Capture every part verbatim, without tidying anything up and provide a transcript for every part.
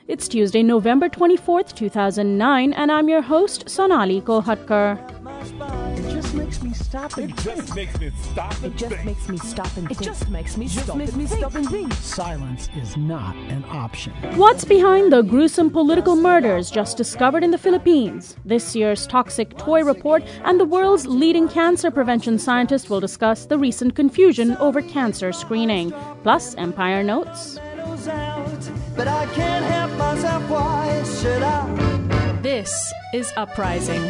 It's Tuesday, November twenty-fourth, two thousand nine, and I'm your host, Sonali Kolhatkar. It just makes me stop and It just makes me stop and It just think. makes me stop and It think. just makes me Just stop makes and me think. stop and think. Silence is not an option. What's behind the gruesome political murders just discovered in the Philippines? This year's Toxic Toy Report and the world's leading cancer prevention scientist will discuss the recent confusion over cancer screening. Plus, Empire Notes. But I can't help myself, why should I? This is Uprising.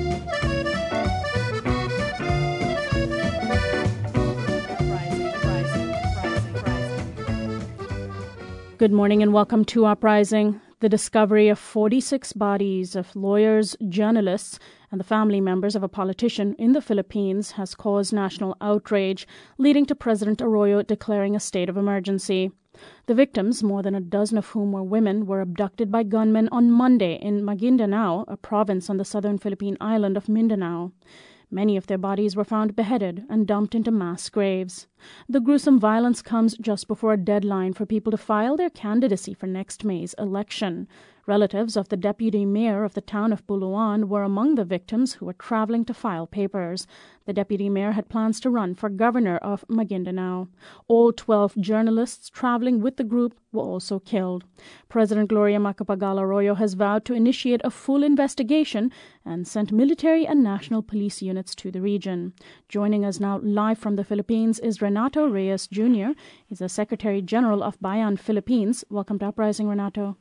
Good morning and welcome to Uprising. The discovery of forty-six bodies of lawyers, journalists, and the family members of a politician in the Philippines has caused national outrage, leading to President Arroyo declaring a state of emergency. The victims, more than a dozen of whom were women, were abducted by gunmen on Monday in Maguindanao, a province on the southern Philippine island of Mindanao. Many of their bodies were found beheaded and dumped into mass graves. The gruesome violence comes just before a deadline for people to file their candidacy for next May's election. Relatives of the deputy mayor of the town of Buluan were among the victims who were traveling to file papers. The deputy mayor had plans to run for governor of Maguindanao. All twelve journalists traveling with the group were also killed. President Gloria Macapagal Arroyo has vowed to initiate a full investigation and sent military and national police units to the region. Joining us now live from the Philippines is Renato Reyes Junior He's the Secretary General of Bayan Philippines. Welcome to Uprising, Renato.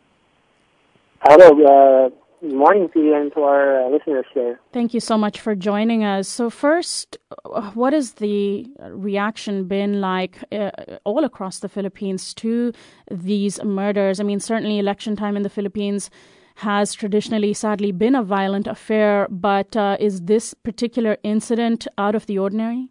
Hello, uh, good morning to you and to our uh, listeners there. Thank you so much for joining us. So first, what has the reaction been like uh, all across the Philippines to these murders? I mean, certainly election time in the Philippines has traditionally, sadly, been a violent affair, but uh, is this particular incident out of the ordinary?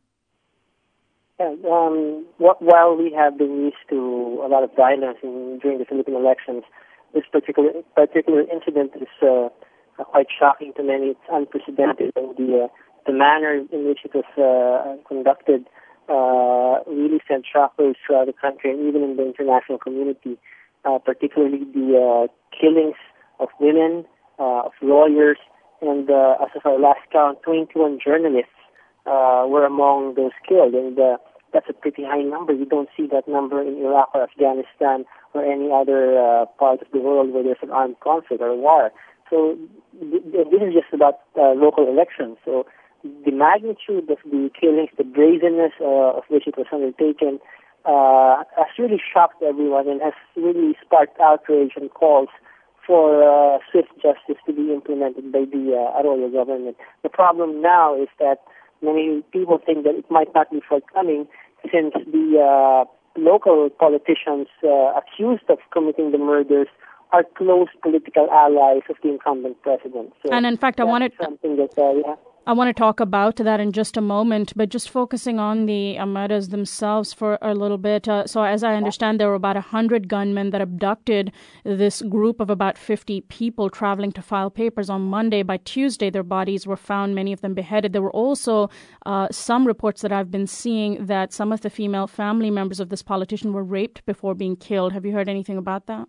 Yeah, um, wh- while we have been used to a lot of violence in, during the Philippine elections, this particular particular incident is uh, uh, quite shocking to many. It's unprecedented, and the uh, the manner in which it was uh, conducted uh, really sent shockwaves throughout the country and even in the international community. Uh, particularly the uh, killings of women, uh, of lawyers, and uh, as of our last count, twenty-one journalists uh, were among those killed, and uh, that's a pretty high number. You don't see that number in Iraq or Afghanistan or any other uh, part of the world where there's an armed conflict or a war. So th- this is just about uh, local elections. So the magnitude of the killings, the brazenness uh, of which it was undertaken, uh, has really shocked everyone and has really sparked outrage and calls for uh, swift justice to be implemented by the uh, Arroyo government. The problem now is that many people think that it might not be forthcoming since the uh, local politicians uh, accused of committing the murders are close political allies of the incumbent president. So and in fact, I wanted something that uh, yeah. I want to talk about that in just a moment, but just focusing on the uh, murders themselves for a little bit. Uh, so as I understand, there were about one hundred gunmen that abducted this group of about fifty people traveling to file papers on Monday. By Tuesday, their bodies were found, many of them beheaded. There were also uh, some reports that I've been seeing that some of the female family members of this politician were raped before being killed. Have you heard anything about that?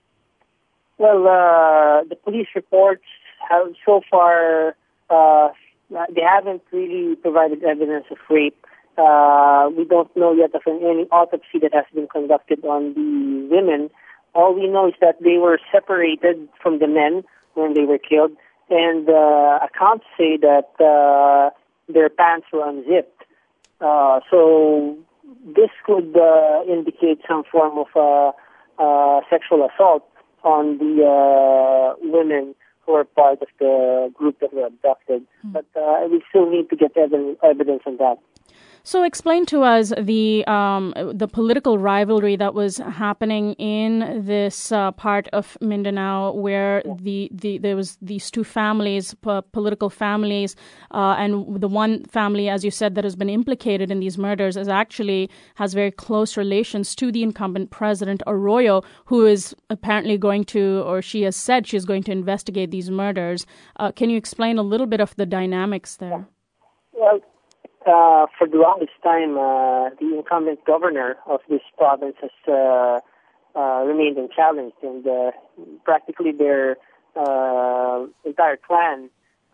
Well, uh, the police reports have so far... Uh, They haven't really provided evidence of rape. Uh, we don't know yet of any autopsy that has been conducted on the women. All we know is that they were separated from the men when they were killed, and uh, accounts say that uh, their pants were unzipped. Uh, so this could uh, indicate some form of uh, uh, sexual assault on the uh, women who are part of the group that were abducted. Mm. But uh, we still need to get ev- evidence on that. So explain to us the um, the political rivalry that was happening in this uh, part of Mindanao, where yeah. the, the there was these two families, p- political families, uh, and the one family, as you said, that has been implicated in these murders is actually has very close relations to the incumbent president Arroyo, who is apparently going to, or she has said she is going to investigate these murders. Uh, can you explain a little bit of the dynamics there? Well. Uh, for the longest time, uh, the incumbent governor of this province has uh, uh, remained unchallenged, and uh, practically their uh, entire clan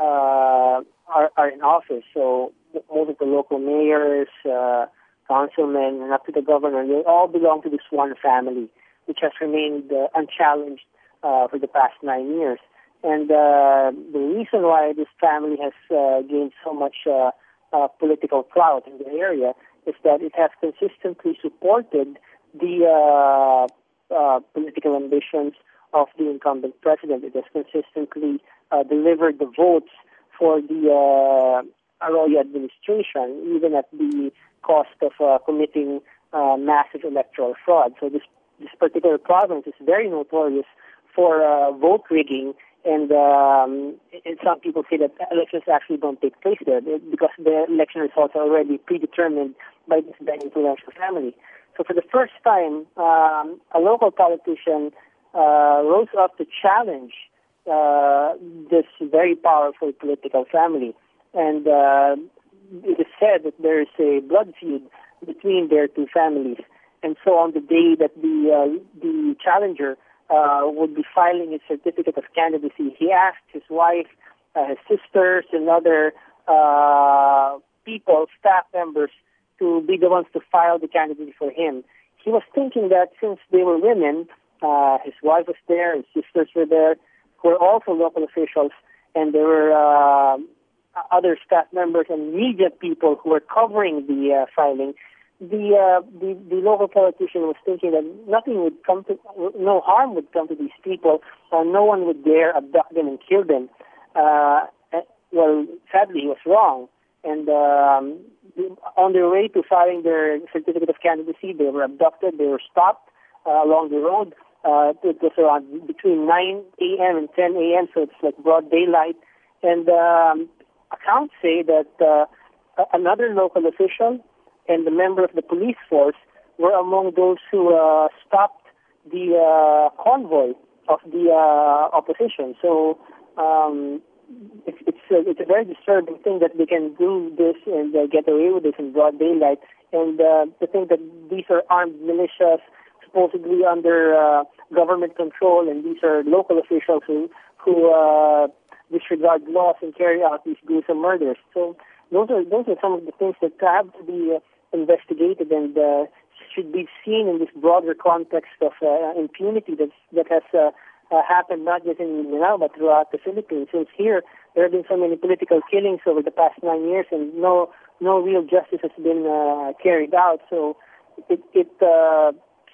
uh, are, are in office. So most of the local mayors, uh, councilmen, and up to the governor, they all belong to this one family, which has remained uh, unchallenged uh, for the past nine years. And uh, the reason why this family has uh, gained so much uh, uh, political clout in the area is that it has consistently supported the uh, uh, political ambitions of the incumbent president. It has consistently uh, delivered the votes for the uh, Arroyo administration, even at the cost of uh, committing uh, massive electoral fraud. So this, this particular province is very notorious for uh, vote rigging. And, um, and some people say that elections actually don't take place there because the election results are already predetermined by this very influential family. So for the first time, um, a local politician uh, rose up to challenge uh, this very powerful political family. And uh, it is said that there is a blood feud between their two families. And so on the day that the uh, the challenger Uh, would be filing his certificate of candidacy, he asked his wife, uh, his sisters, and other uh, people, staff members, to be the ones to file the candidacy for him. He was thinking that since they were women, uh, his wife was there, his sisters were there, who were also local officials, and there were uh, other staff members and media people who were covering the uh, filing. The, uh, the the local politician was thinking that nothing would come to, no harm would come to these people, uh, no one would dare abduct them and kill them. Uh, well, sadly, he was wrong. And um, on their way to filing their certificate of candidacy, they were abducted, they were stopped uh, along the road. Uh, it was around between nine a.m. and ten a.m., so it's like broad daylight. And um, accounts say that uh, another local official and the member of the police force were among those who uh, stopped the uh, convoy of the uh, opposition. So um, it's it's a, it's a very disturbing thing that they can do this and uh, get away with this in broad daylight. And uh, to think that these are armed militias, supposedly under uh, government control, and these are local officials who who uh, disregard laws and carry out these gruesome murders. So those are those are some of the things that have to be uh, investigated and uh, should be seen in this broader context of uh, impunity that's, that has uh, uh, happened not just in Mindanao but throughout the Philippines. Since here there have been so many political killings over the past nine years and no no real justice has been uh, carried out. So it, it uh,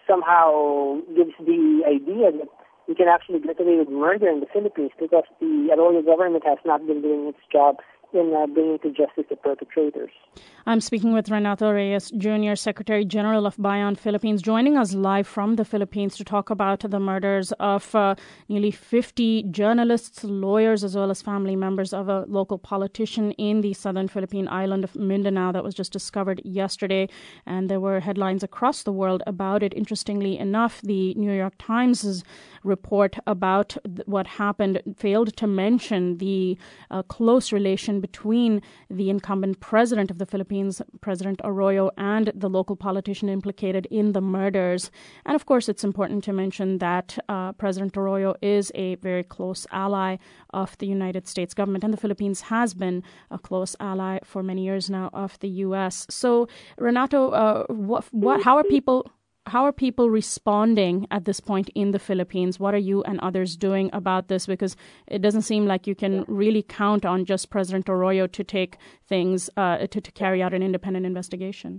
somehow gives the idea that we can actually get away with murder in the Philippines because the Arroyo government has not been doing its job in uh, bringing to justice the perpetrators. I'm speaking with Renato Reyes, Junior Secretary General of Bayan Philippines, joining us live from the Philippines to talk about the murders of uh, nearly fifty journalists, lawyers, as well as family members of a local politician in the southern Philippine island of Mindanao that was just discovered yesterday. And there were headlines across the world about it. Interestingly enough, the New York Times' report about th- what happened failed to mention the uh, close relation between the incumbent president of the Philippines, President Arroyo, and the local politician implicated in the murders. And of course, it's important to mention that uh, President Arroyo is a very close ally of the United States government, and the Philippines has been a close ally for many years now of the U S. So, Renato, uh, what, what, how are people... How are people responding at this point in the Philippines? What are you and others doing about this? Because it doesn't seem like you can really count on just President Arroyo to take things, uh, to, to carry out an independent investigation.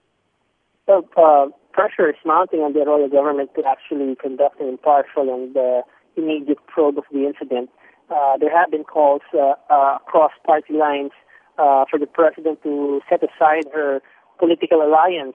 So uh, pressure is mounting on the Arroyo government to actually conduct an impartial and uh, immediate probe of the incident. Uh, there have been calls uh, uh, across party lines uh, for the president to set aside her political alliance.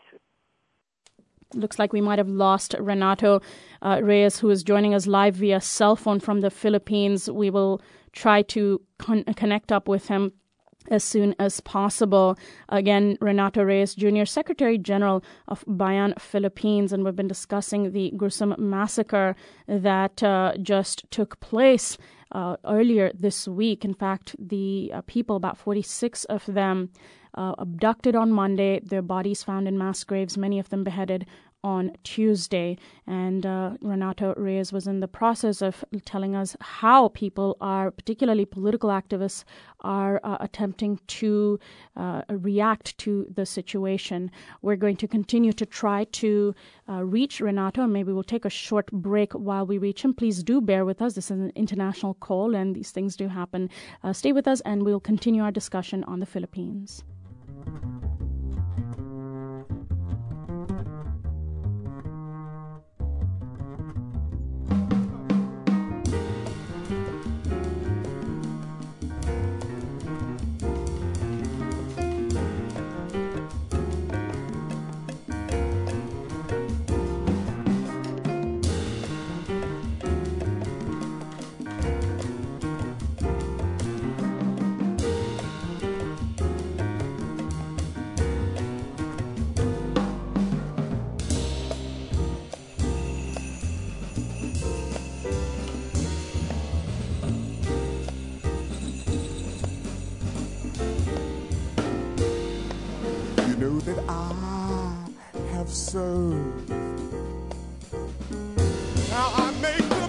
Looks like we might have lost Renato uh, Reyes, who is joining us live via cell phone from the Philippines. We will try to con- connect up with him as soon as possible. Again, Renato Reyes, Junior Secretary General of Bayan Philippines, and we've been discussing the gruesome massacre that uh, just took place uh, earlier this week. In fact, the uh, people, about forty-six of them, Uh, abducted on Monday, their bodies found in mass graves, many of them beheaded on Tuesday. And uh, Renato Reyes was in the process of telling us how people are, particularly political activists, are uh, attempting to uh, react to the situation. We're going to continue to try to uh, reach Renato. Maybe we'll take a short break while we reach him. Please do bear with us. This is an international call, and these things do happen. Uh, stay with us, and we'll continue our discussion on the Philippines. Know that I have served. Now I make the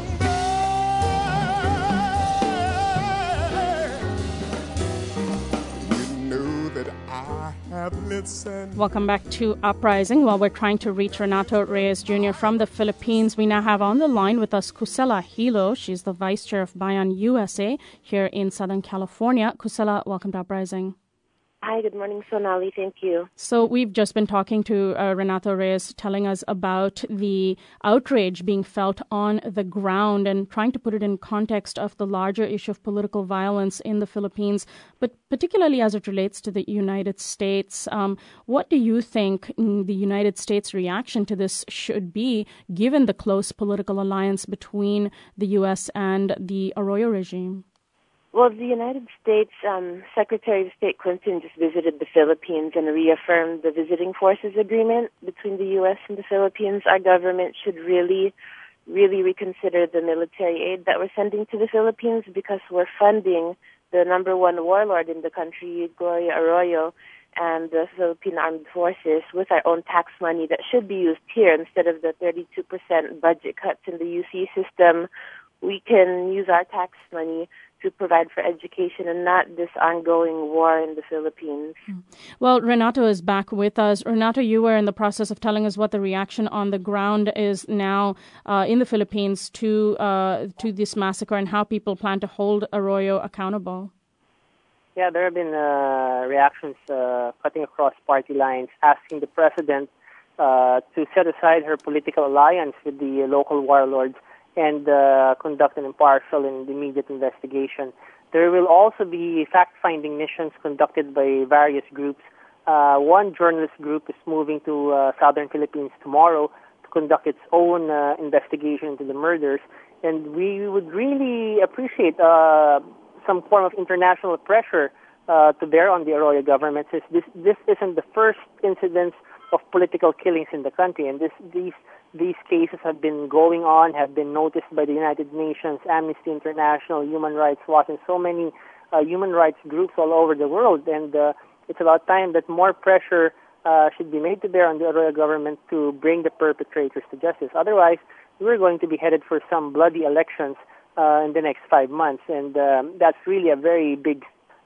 man. You know that I have listened. Welcome back to Uprising. While we're trying to reach Renato Reyes Junior from the Philippines, we now have on the line with us Kusela Hilo. She's the Vice Chair of Bayan U S A here in Southern California. Kusela, welcome to Uprising. Hi, good morning, Sonali. Thank you. So we've just been talking to uh, Renato Reyes, telling us about the outrage being felt on the ground and trying to put it in context of the larger issue of political violence in the Philippines, but particularly as it relates to the United States. Um, what do you think the United States' reaction to this should be, given the close political alliance between the U S and the Arroyo regime? Well, the United States um, Secretary of State Clinton just visited the Philippines and reaffirmed the Visiting Forces Agreement between the U S and the Philippines. Our government should really, really reconsider the military aid that we're sending to the Philippines, because we're funding the number one warlord in the country, Gloria Arroyo, and the Philippine Armed Forces with our own tax money that should be used here instead of the thirty-two percent budget cuts in the U C system. We can use our tax money to provide for education and not this ongoing war in the Philippines. Well, Renato is back with us. Renato, you were in the process of telling us what the reaction on the ground is now uh, in the Philippines to uh, to this massacre and how people plan to hold Arroyo accountable. Yeah, there have been uh, reactions uh, cutting across party lines, asking the president uh, to set aside her political alliance with the local warlords and uh, conduct an impartial and immediate investigation. There will also be fact-finding missions conducted by various groups. Uh, one journalist group is moving to uh, southern Philippines tomorrow to conduct its own uh, investigation into the murders, and we would really appreciate uh, some form of international pressure uh, to bear on the Arroyo government, since this, this isn't the first incidence of political killings in the country, and this, these These cases have been going on, have been noticed by the United Nations, Amnesty International, Human Rights Watch, and so many uh, human rights groups all over the world. And uh, it's about time that more pressure uh, should be made to bear on the Arroyo government to bring the perpetrators to justice. Otherwise, we're going to be headed for some bloody elections uh, in the next five months. And um, that's really a very big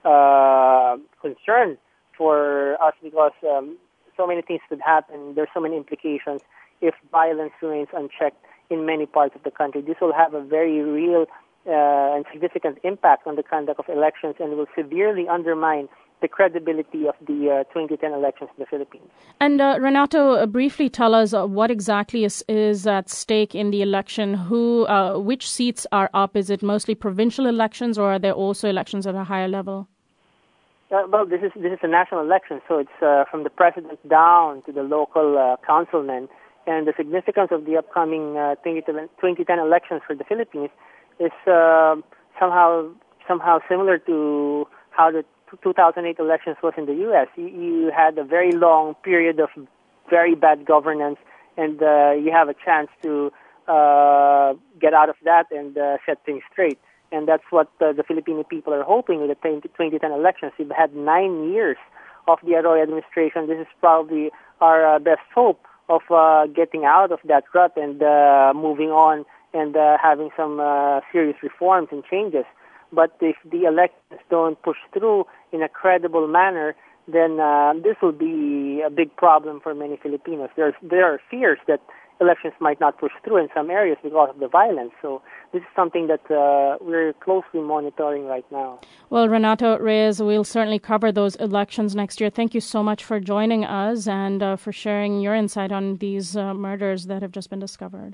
uh, concern for us, because um, so many things could happen. There's so many implications if violence remains unchecked in many parts of the country. This will have a very real uh, and significant impact on the conduct of elections and will severely undermine the credibility of the uh, twenty ten elections in the Philippines. And uh, Renato, uh, briefly tell us uh, what exactly is, is at stake in the election. Who, uh, which seats are up? Is it mostly provincial elections, or are there also elections at a higher level? Uh, well, this is this is a national election, so it's uh, from the president down to the local uh, councilmen. And the significance of the upcoming uh, twenty ten elections for the Philippines is uh, somehow somehow similar to how the two thousand eight elections was in the U S. You, you had a very long period of very bad governance, and uh, you have a chance to uh, get out of that and uh, set things straight. And that's what uh, the Filipino people are hoping with the twenty ten elections. We've had nine years of the Arroyo administration. This is probably our uh, best hope of uh, getting out of that rut and uh, moving on and uh, having some uh, serious reforms and changes. But if the elections don't push through in a credible manner, then uh, this will be a big problem for many Filipinos. There's, there are fears that elections might not push through in some areas because of the violence. So this is something that uh, we're closely monitoring right now. Well, Renato Reyes, we'll certainly cover those elections next year. Thank you so much for joining us and uh, for sharing your insight on these uh, murders that have just been discovered.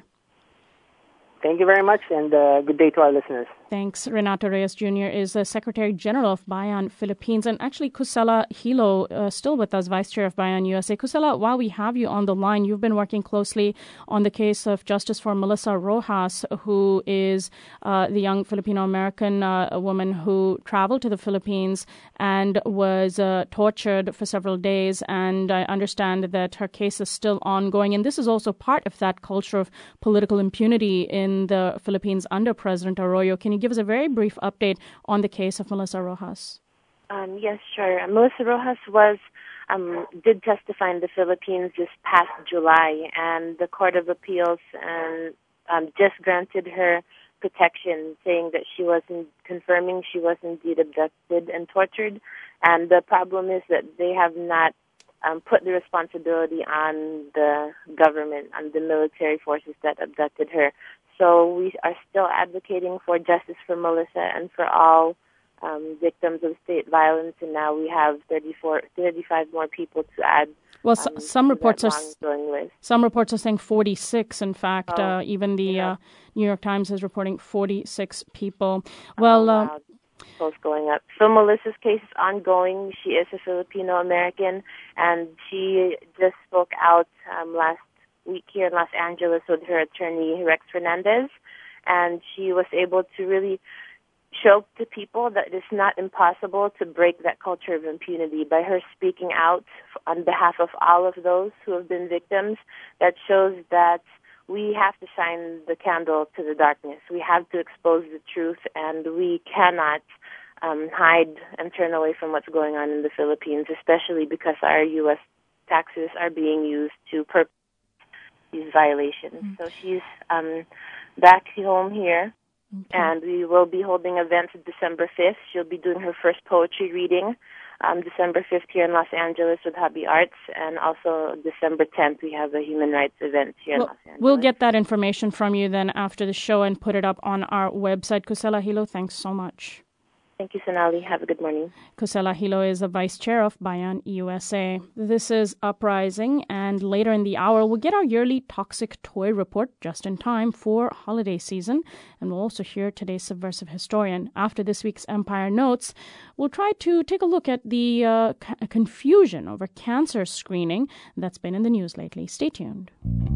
Thank you very much, and uh, good day to our listeners. Thanks. Renato Reyes Junior is the Secretary General of Bayan Philippines, and actually Cusela Hilo, uh, still with us, Vice Chair of Bayan U S A. Cusela, while we have you on the line, you've been working closely on the case of Justice for Melissa Rojas, who is uh, the young Filipino-American uh, woman who traveled to the Philippines and was uh, tortured for several days, and I understand that her case is still ongoing, and this is also part of that culture of political impunity in the Philippines under President Arroyo. Can you give us a very brief update on the case of Melissa Rojas? Um, yes, sure. Melissa Rojas was um, did testify in the Philippines this past July, and the Court of Appeals um, um, just granted her protection, saying that she wasn't confirming she was indeed abducted and tortured. And the problem is that they have not um, put the responsibility on the government, on the military forces that abducted her. So we are still advocating for justice for Melissa and for all um, victims of state violence, and now we have thirty-four, thirty-five more people to add. Well, um, some reports are list. some reports are saying forty-six. In fact, oh, uh, even the yeah. uh, New York Times is reporting forty-six people. Well, oh, wow. uh, Both going up. So Melissa's case is ongoing. She is a Filipino American, and she just spoke out um, last week here in Los Angeles with her attorney, Rex Fernandez, and she was able to really show to people that it's not impossible to break that culture of impunity. By her speaking out on behalf of all of those who have been victims, that shows that we have to shine the candle to the darkness. We have to expose the truth, and we cannot um, hide and turn away from what's going on in the Philippines, especially because our U S taxes are being used to perpetrate these violations. Mm-hmm. So she's um, back home here, okay. And we will be holding events December fifth. She'll be doing her first poetry reading um, December fifth here in Los Angeles with Hobby Arts, and also December tenth we have a human rights event here well, in Los Angeles. We'll get that information from you then after the show and put it up on our website. Cusela Hilo, thanks so much. Thank you, Sonali. Have a good morning. Cusela Hilo is the Vice Chair of Bayan U S A. This is Uprising, and later in the hour, we'll get our yearly Toxic Toy Report just in time for holiday season, and we'll also hear today's Subversive Historian. After this week's Empire Notes, we'll try to take a look at the uh, c- confusion over cancer screening that's been in the news lately. Stay tuned.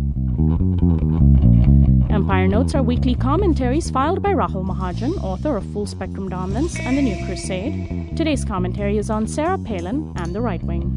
Empire Notes are weekly commentaries filed by Rahul Mahajan, author of Full Spectrum Dominance and The New Crusade. Today's commentary is on Sarah Palin and the right wing.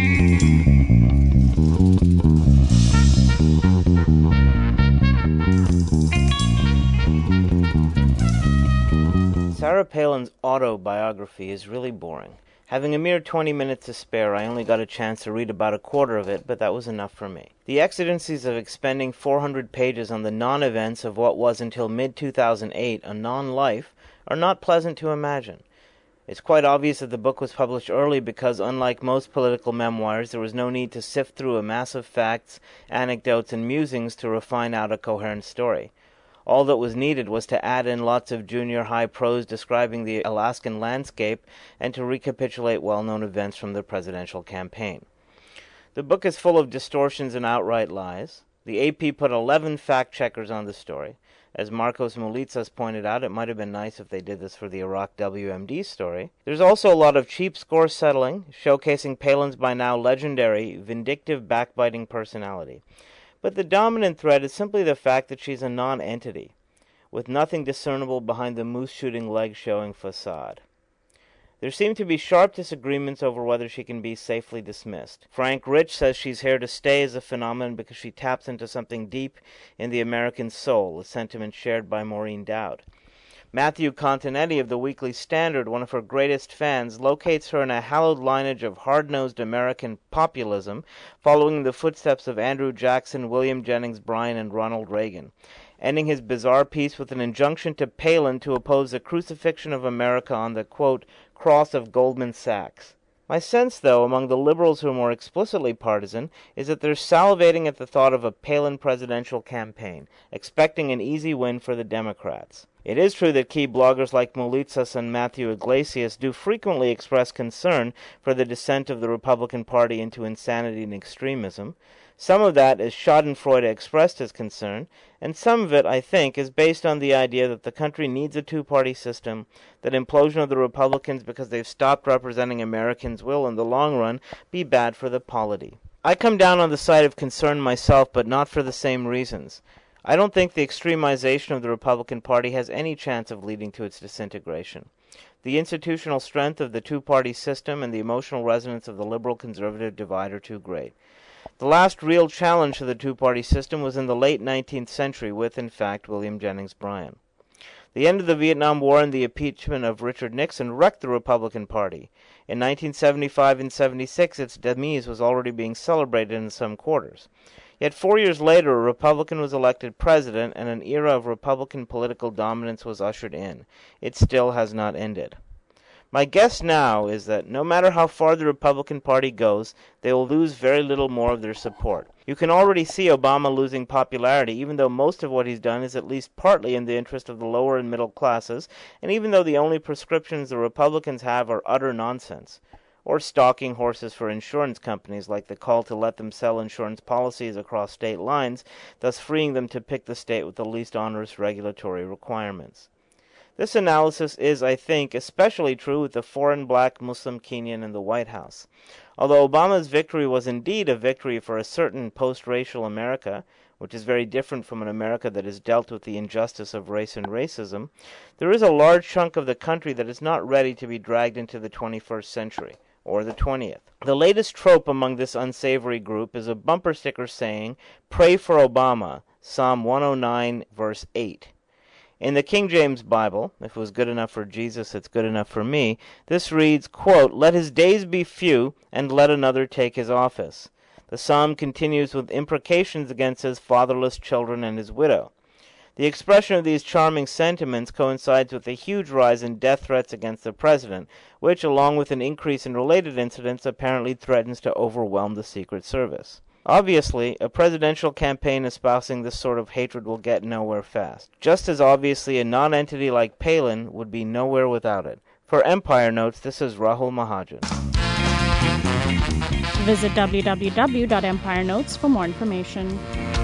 Sarah Palin's autobiography is really boring. Having a mere twenty minutes to spare, I only got a chance to read about a quarter of it, but that was enough for me. The exigencies of expending four hundred pages on the non-events of what was until mid two thousand eight a non-life are not pleasant to imagine. It's quite obvious that the book was published early because, unlike most political memoirs, there was no need to sift through a mass of facts, anecdotes, and musings to refine out a coherent story. All that was needed was to add in lots of junior high prose describing the Alaskan landscape and to recapitulate well-known events from the presidential campaign. The book is full of distortions and outright lies. The A P put eleven fact-checkers on the story. As Marcos Mulitsas pointed out, it might have been nice if they did this for the Iraq W M D story. There's also a lot of cheap score settling, showcasing Palin's by now legendary, vindictive, backbiting personality. But the dominant thread is simply the fact that she's a non-entity, with nothing discernible behind the moose-shooting leg-showing facade. There seem to be sharp disagreements over whether she can be safely dismissed. Frank Rich says she's here to stay as a phenomenon because she taps into something deep in the American soul, a sentiment shared by Maureen Dowd. Matthew Continetti of the Weekly Standard, one of her greatest fans, locates her in a hallowed lineage of hard-nosed American populism, following the footsteps of Andrew Jackson, William Jennings Bryan, and Ronald Reagan, ending his bizarre piece with an injunction to Palin to oppose the crucifixion of America on the, quote, cross of Goldman Sachs. My sense, though, among the liberals who are more explicitly partisan, is that they're salivating at the thought of a Palin presidential campaign, expecting an easy win for the Democrats. It is true that key bloggers like Moulitsas and Matthew Iglesias do frequently express concern for the descent of the Republican Party into insanity and extremism. Some of that is schadenfreude expressed as concern, and some of it, I think, is based on the idea that the country needs a two-party system, that implosion of the Republicans because they've stopped representing Americans will, in the long run, be bad for the polity. I come down on the side of concern myself, but not for the same reasons. I don't think the extremization of the Republican Party has any chance of leading to its disintegration. The institutional strength of the two-party system and the emotional resonance of the liberal-conservative divide are too great. The last real challenge to the two-party system was in the late nineteenth century with, in fact, William Jennings Bryan. The end of the Vietnam War and the impeachment of Richard Nixon wrecked the Republican Party. In nineteen seventy-five and seventy-six, its demise was already being celebrated in some quarters. Yet four years later, a Republican was elected president, and an era of Republican political dominance was ushered in. It still has not ended. My guess now is that no matter how far the Republican Party goes, they will lose very little more of their support. You can already see Obama losing popularity, even though most of what he's done is at least partly in the interest of the lower and middle classes, and even though the only prescriptions the Republicans have are utter nonsense, or stalking horses for insurance companies, like the call to let them sell insurance policies across state lines, thus freeing them to pick the state with the least onerous regulatory requirements. This analysis is, I think, especially true with the foreign black Muslim Kenyan in the White House. Although Obama's victory was indeed a victory for a certain post-racial America, which is very different from an America that has dealt with the injustice of race and racism, there is a large chunk of the country that is not ready to be dragged into the twenty-first century, or the twentieth. The latest trope among this unsavory group is a bumper sticker saying, "Pray for Obama," Psalm one oh nine, verse eight. In the King James Bible, if it was good enough for Jesus, it's good enough for me, this reads, quote, "Let his days be few, and let another take his office." The psalm continues with imprecations against his fatherless children and his widow. The expression of these charming sentiments coincides with a huge rise in death threats against the president, which, along with an increase in related incidents, apparently threatens to overwhelm the Secret Service. Obviously, a presidential campaign espousing this sort of hatred will get nowhere fast. Just as obviously a non-entity like Palin would be nowhere without it. For Empire Notes, this is Rahul Mahajan. Visit w w w dot empire notes for more information.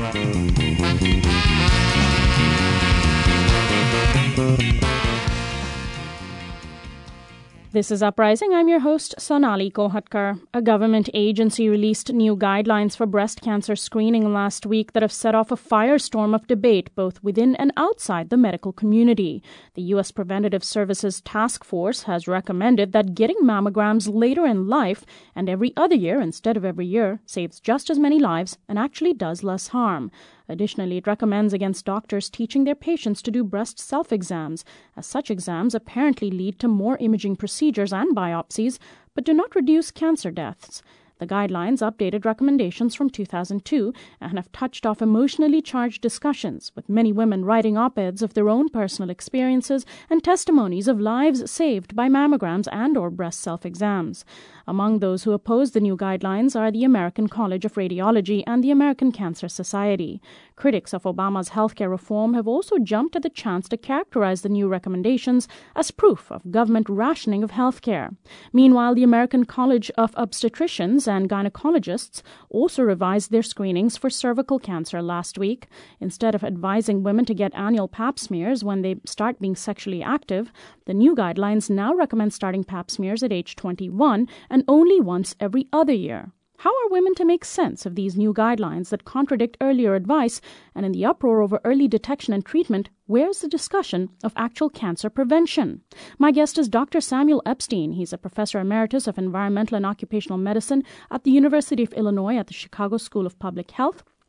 This is Uprising. I'm your host, Sonali Kohatkar. A government agency released new guidelines for breast cancer screening last week that have set off a firestorm of debate both within and outside the medical community. The U S Preventative Services Task Force has recommended that getting mammograms later in life and every other year instead of every year saves just as many lives and actually does less harm. Additionally, it recommends against doctors teaching their patients to do breast self-exams, as such exams apparently lead to more imaging procedures and biopsies, but do not reduce cancer deaths. The guidelines updated recommendations from two thousand two and have touched off emotionally charged discussions, with many women writing op-eds of their own personal experiences and testimonies of lives saved by mammograms and or breast self-exams. Among those who oppose the new guidelines are the American College of Radiology and the American Cancer Society. Critics of Obama's healthcare reform have also jumped at the chance to characterize the new recommendations as proof of government rationing of healthcare. Meanwhile, the American College of Obstetricians and Gynecologists also revised their screenings for cervical cancer last week. Instead of advising women to get annual pap smears when they start being sexually active, the new guidelines now recommend starting pap smears at age twenty-one and only once every other year. How are women to make sense of these new guidelines that contradict earlier advice? And in the uproar over early detection and treatment, where's the discussion of actual cancer prevention? My guest is Doctor Samuel Epstein. He's a professor emeritus of environmental and occupational medicine at the University of Illinois at the Chicago School of Public Health.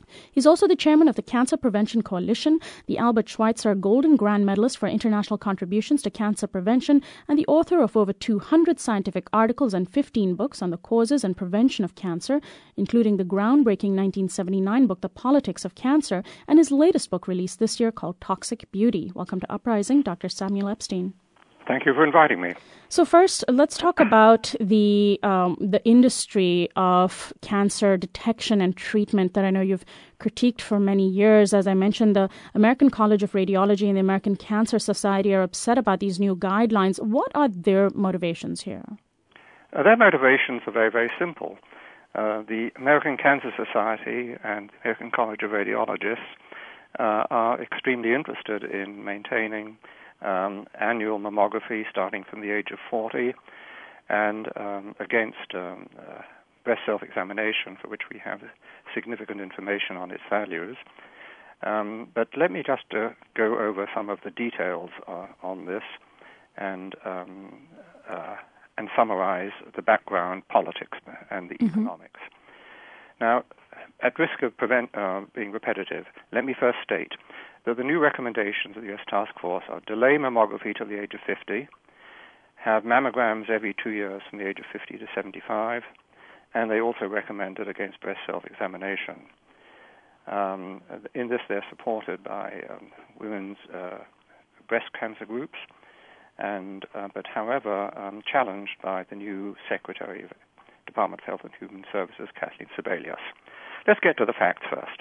He's also the chairman of the Cancer Prevention Coalition, the Albert Schweitzer Golden Grand Medalist for international contributions to cancer prevention, and the author of over two hundred scientific articles and fifteen books on the causes and prevention of cancer, including the groundbreaking nineteen seventy-nine book, The Politics of Cancer, and his latest book released this year called Toxic Beauty. Welcome to Uprising, Doctor Samuel Epstein. Thank you for inviting me. So first, let's talk about the um, the industry of cancer detection and treatment that I know you've critiqued for many years. As I mentioned, the American College of Radiology and the American Cancer Society are upset about these new guidelines. What are their motivations here? Uh, their motivations are very, very simple. Uh, the American Cancer Society and the American College of Radiologists uh, are extremely interested in maintaining Um, annual mammography starting from the age of forty, and um, against um, uh, breast self-examination, for which we have significant information on its values. Um, but let me just uh, go over some of the details uh, on this and um, uh, and summarize the background, politics, and the mm-hmm. economics. Now, at risk of prevent, uh, being repetitive, let me first state that the new recommendations of the U S Task Force are delay mammography till the age of fifty, have mammograms every two years from the age of fifty to seventy-five, and they also recommend it against breast self-examination. Um, in this, they're supported by um, women's uh, breast cancer groups, and uh, but however um, challenged by the new Secretary of Department of Health and Human Services, Kathleen Sebelius. Let's get to the facts first.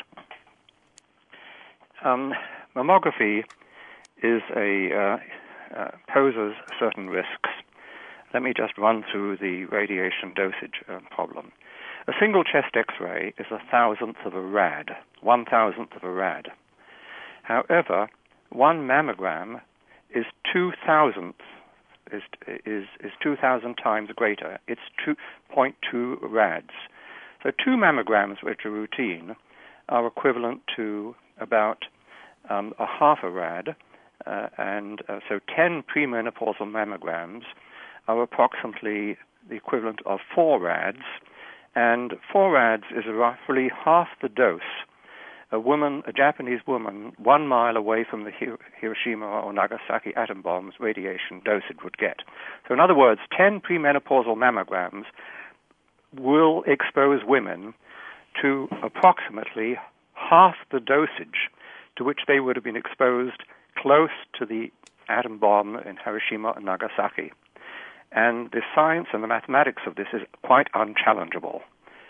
Um, mammography is a uh, uh, poses certain risks. Let me just run through the radiation dosage uh, problem. A single chest X-ray is a thousandth of a rad, one thousandth of a rad. However, one mammogram is two thousandths, is is is two thousand times greater. It's two point two rads. So two mammograms, which are routine, are equivalent to about um, a half a rad, uh, and uh, so ten premenopausal mammograms are approximately the equivalent of four rads, and four rads is roughly half the dose a woman, a Japanese woman, one mile away from the Hiroshima or Nagasaki atom bombs radiation dosage would get. So in other words, ten premenopausal mammograms will expose women to approximately half the dosage to which they would have been exposed close to the atom bomb in Hiroshima and Nagasaki. And the science and the mathematics of this is quite unchallengeable.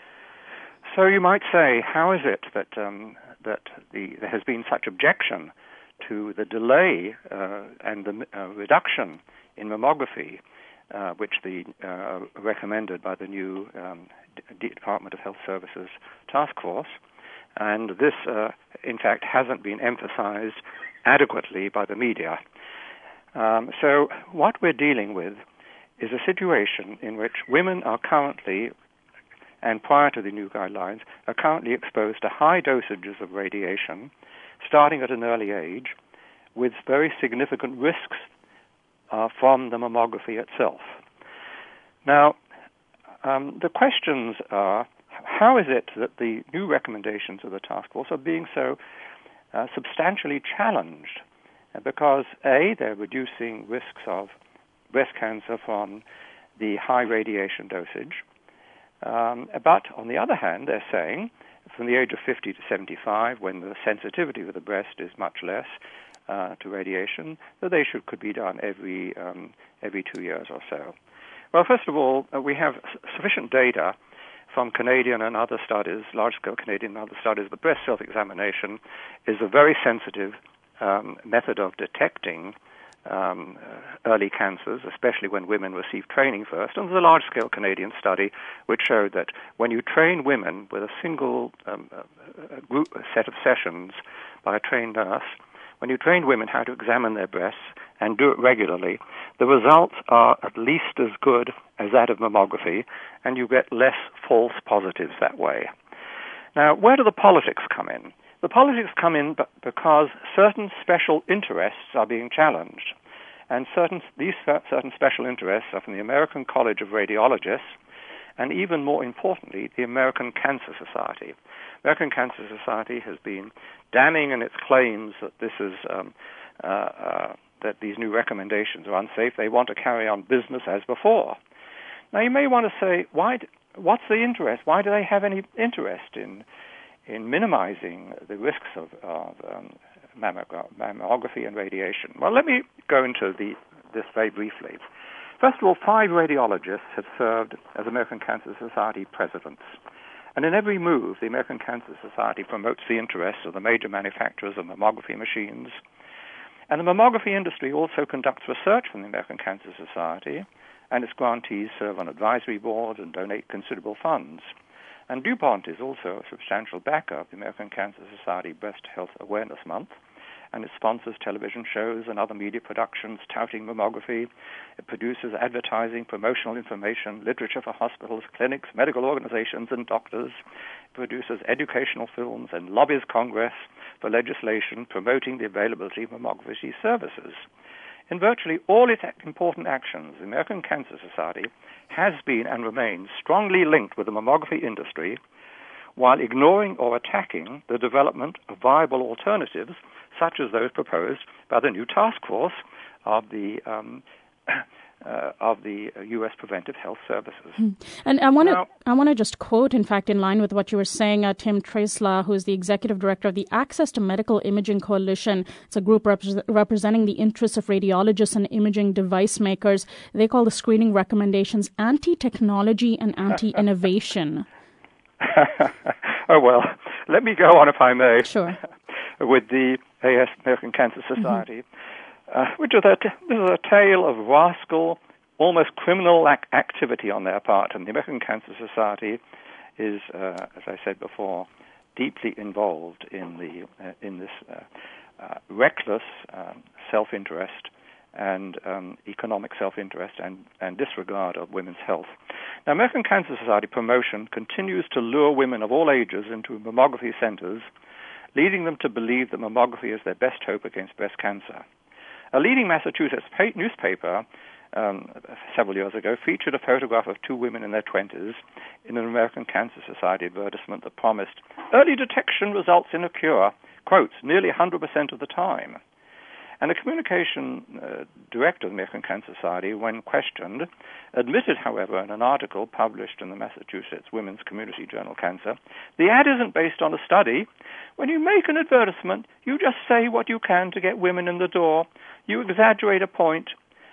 So you might say, how is it that um, that the, there has been such objection to the delay uh, and the uh, reduction in mammography, uh, which the uh, recommended by the new um, D- Department of Health Services task force, and this, uh, in fact, hasn't been emphasized adequately by the media. Um, so what we're dealing with is a situation in which women are currently, and prior to the new guidelines, are currently exposed to high dosages of radiation, starting at an early age, with very significant risks uh, from the mammography itself. Now, um, the questions are, how is it that the new recommendations of the task force are being so uh, substantially challenged? Because, A, they're reducing risks of breast cancer from the high radiation dosage. Um, but on the other hand, they're saying from the age of fifty to seventy-five, when the sensitivity of the breast is much less uh, to radiation, that they should could be done every um, every two years or so. Well, first of all, uh, we have s- sufficient data from Canadian and other studies, large-scale Canadian and other studies, that breast self-examination is a very sensitive um, method of detecting Um, uh, early cancers, especially when women receive training first. And there's a large-scale Canadian study which showed that when you train women with a single um, a group a set of sessions by a trained nurse, when you train women how to examine their breasts and do it regularly, the results are at least as good as that of mammography, and you get less false positives that way. Now, where do the politics come in? The politics come in b- because certain special interests are being challenged. And certain these certain special interests are from the American College of Radiologists and, even more importantly, the American Cancer Society. American Cancer Society has been damning in its claims that this is um, uh, uh, that these new recommendations are unsafe. They want to carry on business as before. Now, you may want to say, why? What's the interest? Why do they have any interest in in minimizing the risks of, of um, mammography and radiation? Well, let me go into the, this very briefly. First of all, five radiologists have served as American Cancer Society presidents. And in every move, the American Cancer Society promotes the interests of the major manufacturers of mammography machines. And the mammography industry also conducts research from the American Cancer Society, and its grantees serve on advisory boards and donate considerable funds. And DuPont is also a substantial backer of the American Cancer Society Breast Health Awareness Month, and it sponsors television shows and other media productions touting mammography. It produces advertising, promotional information, literature for hospitals, clinics, medical organizations, and doctors. It produces educational films and lobbies Congress for legislation promoting the availability of mammography services. In virtually all its important actions, the American Cancer Society has been and remains strongly linked with the mammography industry, while ignoring or attacking the development of viable alternatives, such as those proposed by the new task force of the um, uh, of the U S Preventive Health Services. Hmm. And I want to I want to just quote, in fact, in line with what you were saying, uh, Tim Tresla, who is the executive director of the Access to Medical Imaging Coalition. It's a group rep- representing the interests of radiologists and imaging device makers. They call the screening recommendations anti-technology and anti-innovation. Oh, well, let me go on, if I may. Sure. With the A S, American Cancer Society, mm-hmm. uh, which is a, t- this is a tale of rascal, almost criminal ac- activity on their part. And the American Cancer Society is, uh, as I said before, deeply involved in the uh, in this uh, uh, reckless um, self-interest and um, economic self-interest and, and disregard of women's health. Now, American Cancer Society promotion continues to lure women of all ages into mammography centers, leading them to believe that mammography is their best hope against breast cancer. A leading Massachusetts pa- newspaper um, several years ago featured a photograph of two women in their twenties in an American Cancer Society advertisement that promised early detection results in a cure, quotes, nearly one hundred percent of the time. And the communication uh, director of the American Cancer Society, when questioned, admitted, however, in an article published in the Massachusetts Women's Community Journal Cancer, the ad isn't based on a study. When you make an advertisement, you just say what you can to get women in the door. You exaggerate a point.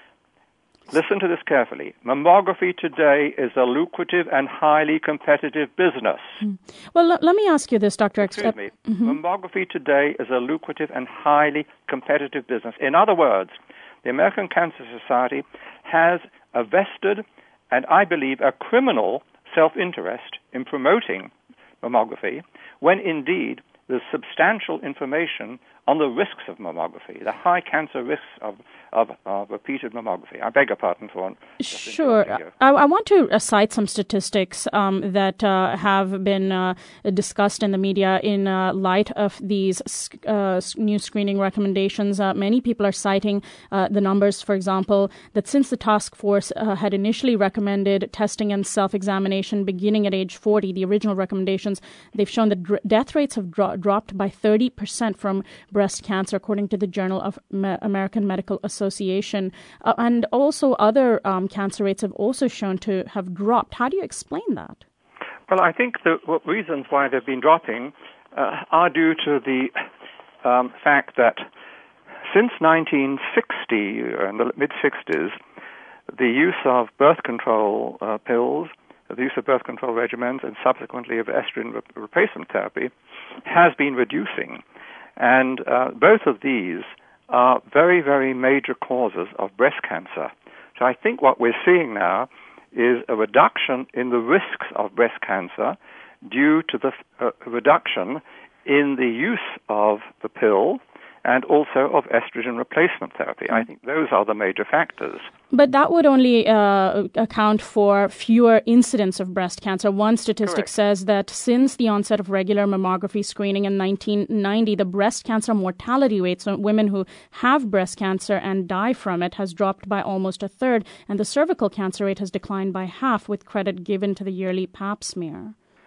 Listen to this carefully. Mammography today is a lucrative and highly competitive business. Mm. Well, l- let me ask you this, Doctor Excuse Ex- me. Uh, mm-hmm. Mammography today is a lucrative and highly competitive business. In other words, the American Cancer Society has a vested and, I believe, a criminal self-interest in promoting mammography when, indeed, there's substantial information on the risks of mammography, the high cancer risks of, of, of repeated mammography. I beg your pardon for... Sure. I, I want to uh, cite some statistics um, that uh, have been uh, discussed in the media in uh, light of these uh, new screening recommendations. Uh, many people are citing uh, the numbers, for example, that since the task force uh, had initially recommended testing and self-examination beginning at age forty, the original recommendations, they've shown that dr- death rates have dro- dropped by thirty percent from breast cancer, according to the Journal of Me- American Medical Association. Uh, and also other um, cancer rates have also shown to have dropped. How do you explain that? Well, I think the reasons why they've been dropping uh, are due to the um, fact that since nineteen sixty, in the mid-sixties, the use of birth control uh, pills, the use of birth control regimens, and subsequently of estrogen re- replacement therapy has been reducing. And uh, both of these are very, very major causes of breast cancer. So I think what we're seeing now is a reduction in the risks of breast cancer due to the uh, reduction in the use of the pill and also of estrogen replacement therapy. I think those are the major factors. But that would only uh, account for fewer incidents of breast cancer. One statistic Correct. says that since the onset of regular mammography screening in nineteen ninety, the breast cancer mortality rate, so women who have breast cancer and die from it, has dropped by almost a third, and the cervical cancer rate has declined by half, with credit given to the yearly pap smear.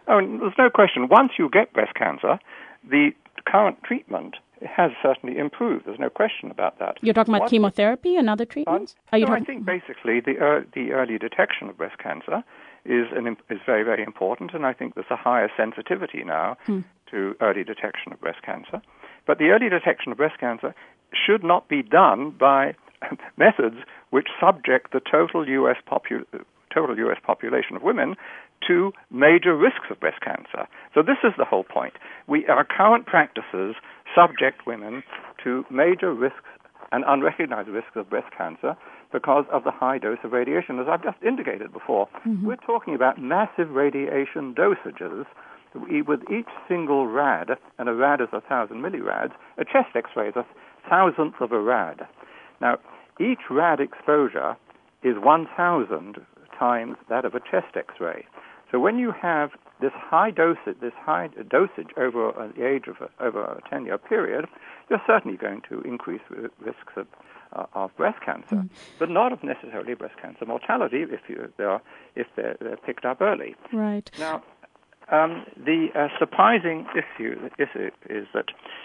Oh, there's no question. Once you get breast cancer, the current treatment has certainly improved. There's no question about that. You're talking about What, chemotherapy and other treatments? Are you no, talking... I think basically the uh, the early detection of breast cancer is an, is very, very important, and I think there's a higher sensitivity now hmm. to early detection of breast cancer. But the early detection of breast cancer should not be done by methods which subject the total U S popu- total U S population of women to major risks of breast cancer. So this is the whole point. We, our current practices subject women to major risks and unrecognized risks of breast cancer because of the high dose of radiation. As I've just indicated before, mm-hmm. we're talking about massive radiation dosages. With each single rad, and a rad is a thousand millirads, a chest X-ray is a thousandth of a rad. Now, each rad exposure is one thousand times that of a chest X-ray. So when you have this high dosage, this high dosage over the age of a, over a ten-year period, you're certainly going to increase risks of, uh, of breast cancer, mm. but not of necessarily breast cancer mortality if you they are if they're, they're picked up early. Right. Now, um, the uh, surprising issue, issue is that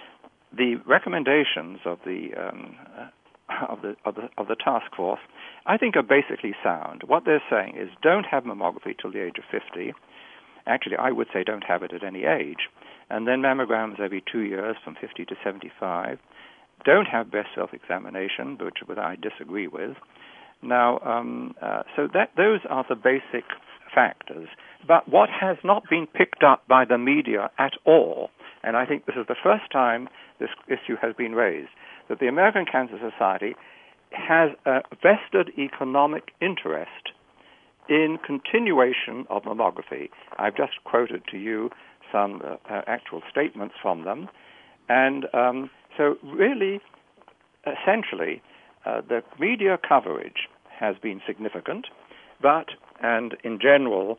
the recommendations of the um, uh, Of the, of the of the task force, I think, are basically sound. What they're saying is don't have mammography till the age of fifty. Actually, I would say don't have it at any age. And then mammograms every two years from fifty to seventy-five. Don't have breast self-examination, which, which I disagree with. Now, um, uh, so that those are the basic factors. But what has not been picked up by the media at all, and I think this is the first time this issue has been raised, that the American Cancer Society has a vested economic interest in continuation of mammography. I've just quoted to you some uh, uh, actual statements from them. And um, so really, essentially, uh, the media coverage has been significant, but, and in general,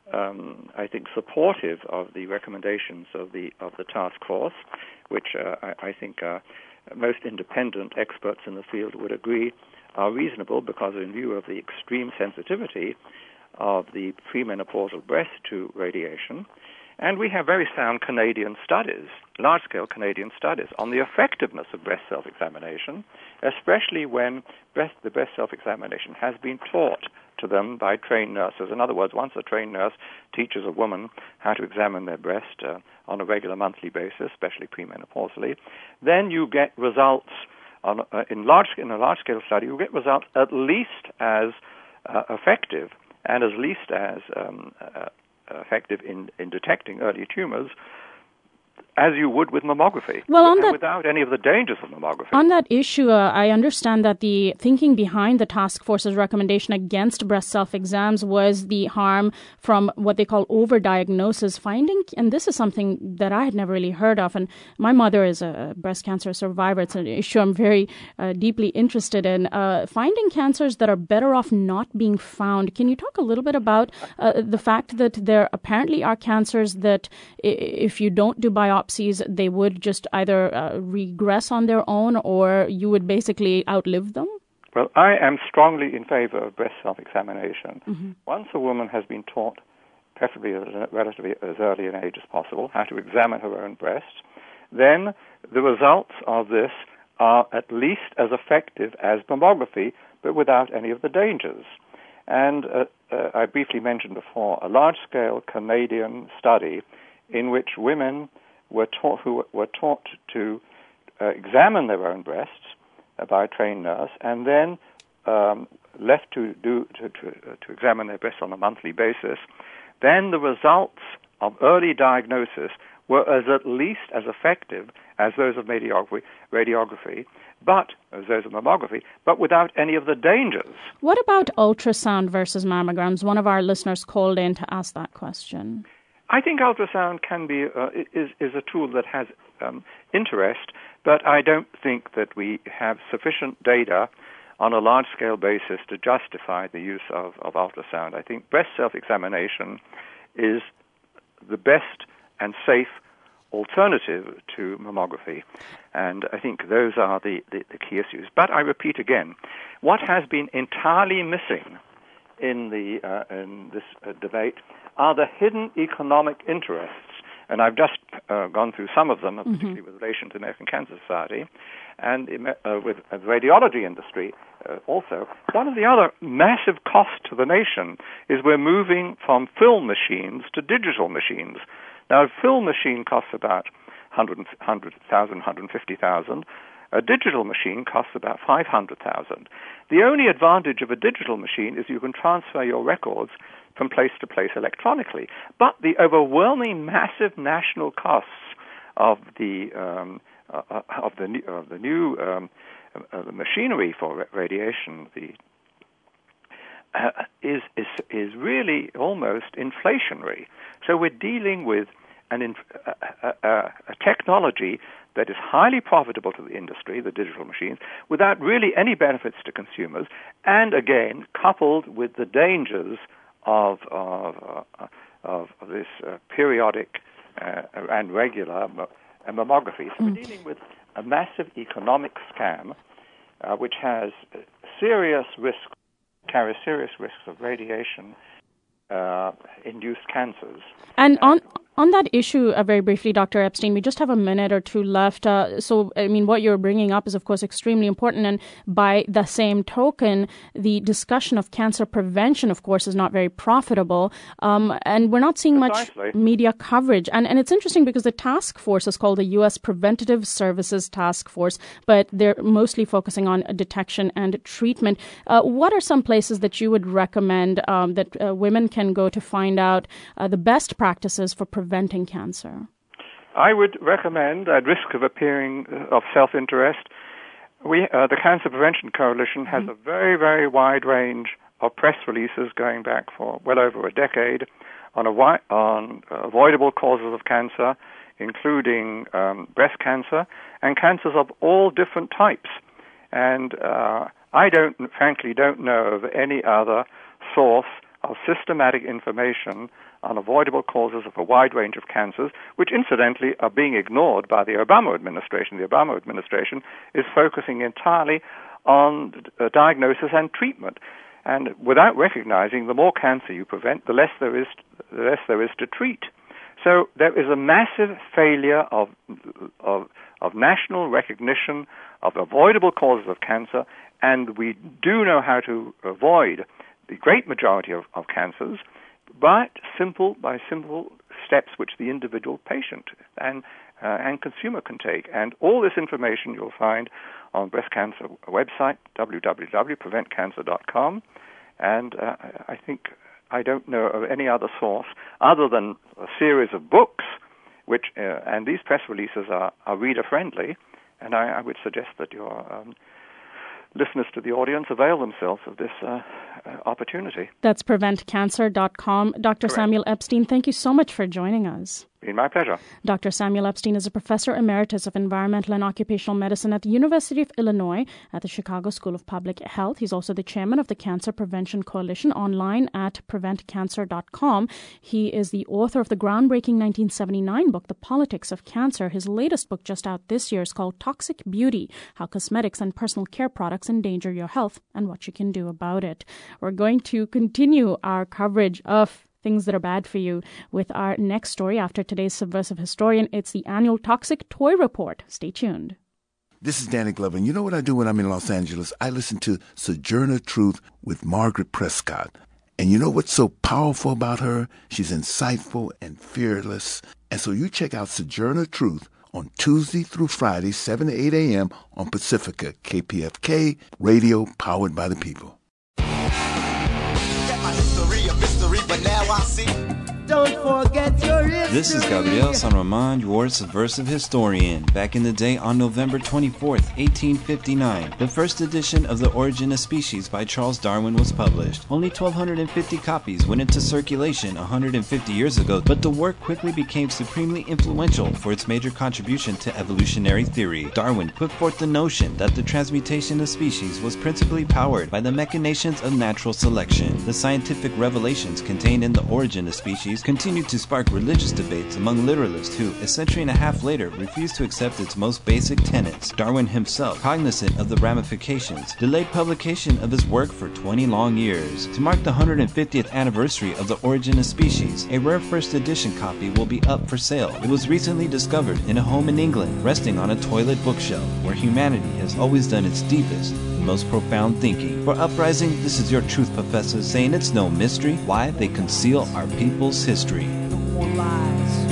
um, I think supportive of the recommendations of the of the task force, which uh, I, I think are most independent experts in the field would agree are reasonable because in view of the extreme sensitivity of the premenopausal breast to radiation. And we have very sound Canadian studies, large-scale Canadian studies, on the effectiveness of breast self-examination, especially when breast, the breast self-examination has been taught to them by trained nurses. In other words, once a trained nurse teaches a woman how to examine their breast uh, on a regular monthly basis, especially premenopausally, then you get results on, uh, in, large, in a large-scale study, you get results at least as uh, effective and at least as um, uh, effective in, in detecting early tumors as you would with mammography, well, on and that, without any of the dangers of mammography. On that issue, uh, I understand that the thinking behind the task force's recommendation against breast self-exams was the harm from what they call overdiagnosis finding, and this is something that I had never really heard of, and my mother is a breast cancer survivor. It's an issue I'm very uh, deeply interested in. Uh, finding cancers that are better off not being found. Can you talk a little bit about uh, the fact that there apparently are cancers that if you don't do biopsy, they would just either uh, regress on their own or you would basically outlive them? Well, I am strongly in favor of breast self-examination. Mm-hmm. Once a woman has been taught, preferably at a relatively as early an age as possible, how to examine her own breast, then the results of this are at least as effective as mammography, but without any of the dangers. And uh, uh, I briefly mentioned before a large-scale Canadian study in which women were taught who were taught to uh, examine their own breasts uh, by a trained nurse, and then um, left to do to, to, uh, to examine their breasts on a monthly basis. Then the results of early diagnosis were as at least as effective as those of radiography, radiography, but as those of mammography, but without any of the dangers. What about ultrasound versus mammograms? One of our listeners called in to ask that question. I think ultrasound can be uh, is is a tool that has um, interest, but I don't think that we have sufficient data on a large-scale basis to justify the use of, of ultrasound. I think breast self-examination is the best and safe alternative to mammography, and I think those are the, the, the key issues. But I repeat again, what has been entirely missing in the uh, in this uh, debate are the hidden economic interests. And I've just uh, gone through some of them, particularly Mm-hmm. with relation to the American Cancer Society, and uh, with the radiology industry uh, also. One of the other massive costs to the nation is we're moving from film machines to digital machines. Now, a film machine costs about one hundred thousand dollars, one hundred fifty thousand dollars. A digital machine costs about five hundred thousand dollars. The only advantage of a digital machine is you can transfer your records from place to place electronically. But the overwhelming massive national costs of the um, uh, of the new, of the new um, uh, the machinery for ra- radiation, the uh, is is is really almost inflationary. So we're dealing with an inf- a, a, a technology that is highly profitable to the industry, the digital machines, without really any benefits to consumers, and again coupled with the dangers of of, uh, of, of this uh, periodic uh, and regular m- mammography. So mm. we're dealing with a massive economic scam, uh, which has serious risks, carries serious risks of radiation uh, induced cancers. And on on that issue, uh, very briefly, Doctor Epstein, we just have a minute or two left. Uh, so, I mean, what you're bringing up is, of course, extremely important. And by the same token, the discussion of cancer prevention, of course, is not very profitable. Um, and we're not seeing Precisely. much media coverage. And, and it's interesting because the task force is called the U S Preventative Services Task Force, but they're mostly focusing on detection and treatment. Uh, what are some places that you would recommend um, that uh, women can go to find out uh, the best practices for preventing preventing cancer? I would recommend, at risk of appearing uh, of self-interest, we uh, the Cancer Prevention Coalition has mm-hmm. a very, very wide range of press releases going back for well over a decade on a wi- on avoidable causes of cancer, including um, breast cancer and cancers of all different types. And uh, I don't, frankly, don't know of any other source of systematic information on avoidable causes of a wide range of cancers, which incidentally are being ignored by the Obama administration. The Obama administration is focusing entirely on uh, diagnosis and treatment. And without recognizing the more cancer you prevent, the less there is, the less there is to treat. So there is a massive failure of, of, of national recognition of avoidable causes of cancer, and we do know how to avoid the great majority of, of cancers, but simple by simple steps which the individual patient and uh, and consumer can take. And all this information you'll find on breast cancer website, w w w dot prevent cancer dot com. And uh, I think I don't know of any other source other than a series of books, which uh, and these press releases are, are reader-friendly, and I, I would suggest that your um, listeners to the audience avail themselves of this uh, uh, opportunity. That's prevent cancer dot com. Doctor Correct. Samuel Epstein, thank you so much for joining us. Been my pleasure. Doctor Samuel Epstein is a professor emeritus of environmental and occupational medicine at the University of Illinois at the Chicago School of Public Health. He's also the chairman of the Cancer Prevention Coalition, online at prevent cancer dot com. He is the author of the groundbreaking nineteen seventy-nine book, The Politics of Cancer. His latest book, just out this year, is called Toxic Beauty: How Cosmetics and Personal Care Products Endanger Your Health and What You Can Do About It. We're going to continue our coverage of things that are bad for you with our next story after today's Subversive Historian. It's the annual Toxic Toy Report. Stay tuned. This is Danny Glover, and you know what I do when I'm in Los Angeles? I listen to Sojourner Truth with Margaret Prescott. And you know what's so powerful about her? She's insightful and fearless. And so you check out Sojourner Truth on Tuesday through Friday, seven to eight a.m. on Pacifica, K P F K, radio powered by the people. Don't forget your history. This is Gabriel San Roman, your subversive historian. Back in the day, on November twenty-fourth, eighteen fifty-nine, the first edition of The Origin of Species by Charles Darwin was published. Only twelve fifty copies went into circulation one hundred fifty years ago, but the work quickly became supremely influential for its major contribution to evolutionary theory. Darwin put forth the notion that the transmutation of species was principally powered by the machinations of natural selection. The scientific revelations contained in The Origin of Species continued to spark religious debates among literalists who, a century and a half later, refused to accept its most basic tenets. Darwin himself, cognizant of the ramifications, delayed publication of his work for twenty long years. To mark the one hundred fiftieth anniversary of The Origin of Species, a rare first edition copy will be up for sale. It was recently discovered in a home in England, resting on a toilet bookshelf, where humanity has always done its deepest and most profound thinking. For Uprising, this is your truth professor saying it's no mystery why they conceal our people's history. No more lies.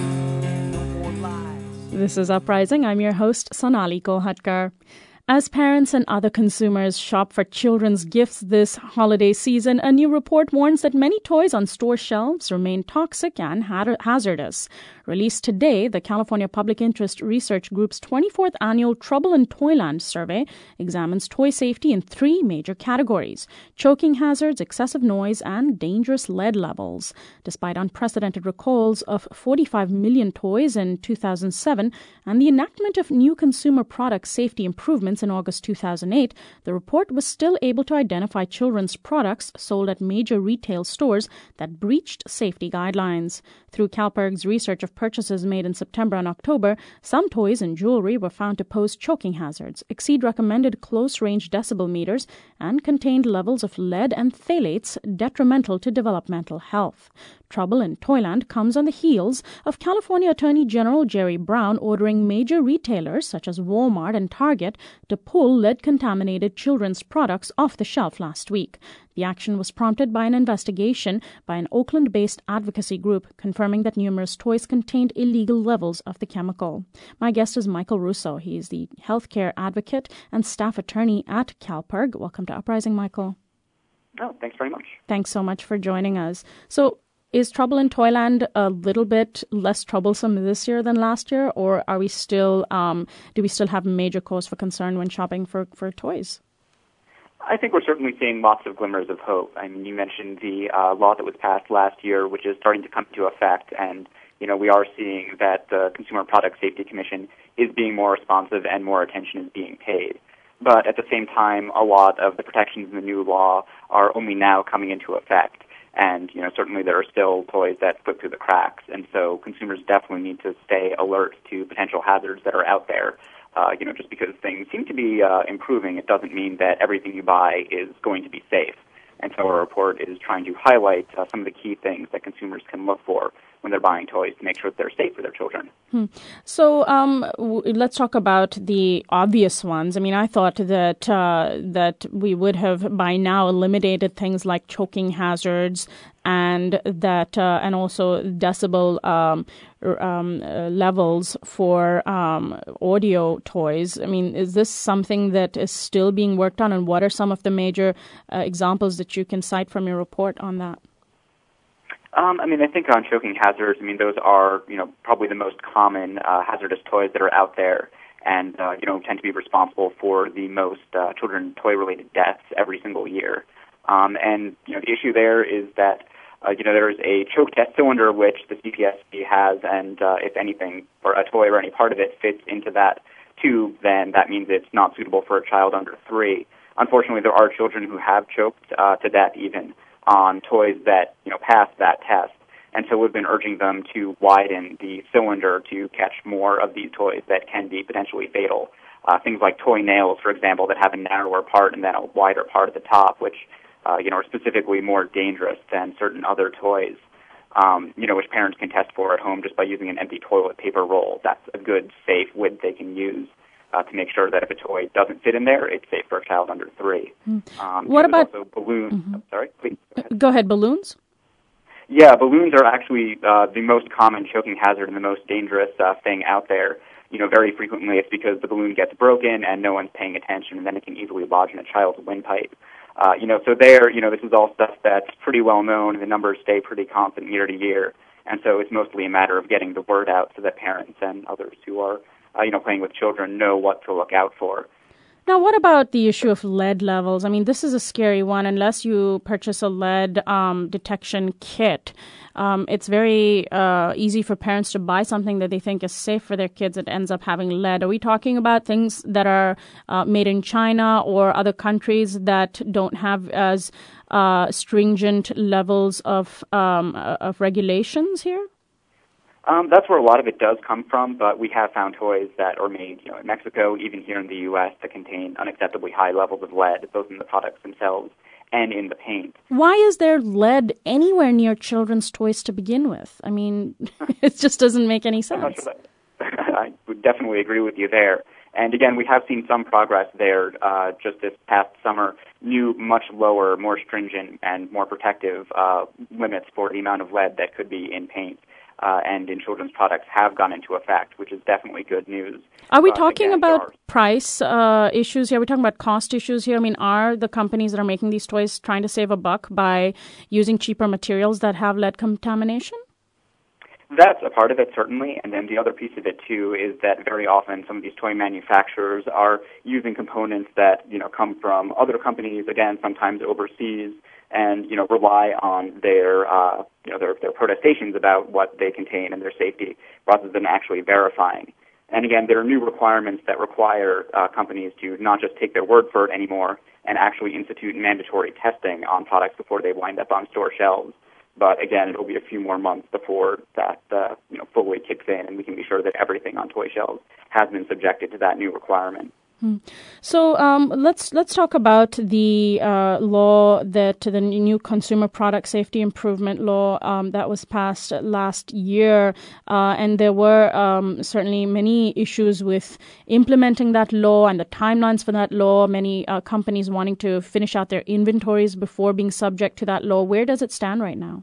No more lies. This is Uprising. I'm your host, Sonali Kolhatkar. As parents and other consumers shop for children's gifts this holiday season, a new report warns that many toys on store shelves remain toxic and hazardous. Released today, the California Public Interest Research Group's twenty-fourth annual Trouble in Toyland survey examines toy safety in three major categories: choking hazards, excessive noise, and dangerous lead levels. Despite unprecedented recalls of forty-five million toys in two thousand seven and the enactment of new consumer product safety improvements in August two thousand eight, the report was still able to identify children's products sold at major retail stores that breached safety guidelines. Through CalPERG's research of purchases made in September and October, some toys and jewelry were found to pose choking hazards, exceed recommended close-range decibel meters, and contained levels of lead and phthalates detrimental to developmental health. Trouble in Toyland comes on the heels of California Attorney General Jerry Brown ordering major retailers such as Walmart and Target to pull lead-contaminated children's products off the shelf last week. The action was prompted by an investigation by an Oakland-based advocacy group confirming that numerous toys contained illegal levels of the chemical. My guest is Michael Russo. He is the healthcare advocate and staff attorney at CalPERG. Welcome to Uprising, Michael. Oh, thanks very much. Thanks so much for joining us. So, is Trouble in Toyland a little bit less troublesome this year than last year, or are we still um, do we still have major cause for concern when shopping for, for toys? I think we're certainly seeing lots of glimmers of hope. I mean, you mentioned the uh, law that was passed last year, which is starting to come into effect, and you know we are seeing that the Consumer Product Safety Commission is being more responsive and more attention is being paid. But at the same time, a lot of the protections in the new law are only now coming into effect. And, you know, certainly there are still toys that slip through the cracks. And so consumers definitely need to stay alert to potential hazards that are out there. Uh, you know, just because things seem to be uh, improving, it doesn't mean that everything you buy is going to be safe. And so our report is trying to highlight uh, some of the key things that consumers can look for when they're buying toys to make sure that they're safe for their children. Hmm. So um, w- let's talk about the obvious ones. I mean, I thought that uh, that we would have by now eliminated things like choking hazards and that uh, and also decibel um, um, uh, levels for um, audio toys. I mean, is this something that is still being worked on, and what are some of the major uh, examples that you can cite from your report on that? Um, I mean, I think on choking hazards, I mean, those are, you know, probably the most common uh, hazardous toys that are out there and, uh, you know, tend to be responsible for the most uh, children toy-related deaths every single year. Um, and, you know, the issue there is that, uh, you know, there is a choke test cylinder which the C P S C has, and uh, if anything, or a toy or any part of it fits into that tube, then that means it's not suitable for a child under three. Unfortunately, there are children who have choked uh, to death even on toys that, you know, pass that test. And so we've been urging them to widen the cylinder to catch more of these toys that can be potentially fatal. Uh, things like toy nails, for example, that have a narrower part and then a wider part at the top, which, uh, you know, are specifically more dangerous than certain other toys, um, you know, which parents can test for at home just by using an empty toilet paper roll. That's a good, safe width they can use Uh, to make sure that if a toy doesn't fit in there, it's safe for a child under three. Mm. Um, what about also balloons? Mm-hmm. Oh, sorry, please. Go ahead. Go ahead, balloons? Yeah, balloons are actually uh, the most common choking hazard and the most dangerous uh, thing out there. You know, very frequently it's because the balloon gets broken and no one's paying attention, and then it can easily lodge in a child's windpipe. Uh, you know, so there, you know, this is all stuff that's pretty well known, and the numbers stay pretty constant year to year. And so it's mostly a matter of getting the word out so that parents and others who are Uh, you know, playing with children know what to look out for. Now, what about the issue of lead levels? I mean, this is a scary one. Unless you purchase a lead um, detection kit, um, it's very uh, easy for parents to buy something that they think is safe for their kids that ends up having lead. Are we talking about things that are uh, made in China or other countries that don't have as uh, stringent levels of um, of regulations here? Um, that's where a lot of it does come from, but we have found toys that are made, you know, in Mexico, even here in the U S, that contain unacceptably high levels of lead, both in the products themselves and in the paint. Why is there lead anywhere near children's toys to begin with? I mean, it just doesn't make any sense. I would definitely agree with you there. And again, we have seen some progress there uh, just this past summer. New, much lower, more stringent, and more protective uh, limits for the amount of lead that could be in paint uh, and in children's products have gone into effect, which is definitely good news. Are we uh, talking again, about are... price uh, issues here? Are we talking about cost issues here? I mean, are the companies that are making these toys trying to save a buck by using cheaper materials that have lead contamination? That's a part of it, certainly, and then the other piece of it, too, is that very often some of these toy manufacturers are using components that, you know, come from other companies, again, sometimes overseas, and, you know, rely on their, uh, you know, their, their protestations about what they contain and their safety, rather than actually verifying. And again, there are new requirements that require uh, companies to not just take their word for it anymore and actually institute mandatory testing on products before they wind up on store shelves. But again, it'll be a few more months before that uh, you know, fully kicks in, and we can be sure that everything on toy shelves has been subjected to that new requirement. Hmm. So um, let's let's talk about the uh, law that the new Consumer Product Safety Improvement Law um, that was passed last year, uh, and there were um, certainly many issues with implementing that law and the timelines for that law. Many uh, companies wanting to finish out their inventories before being subject to that law. Where does it stand right now?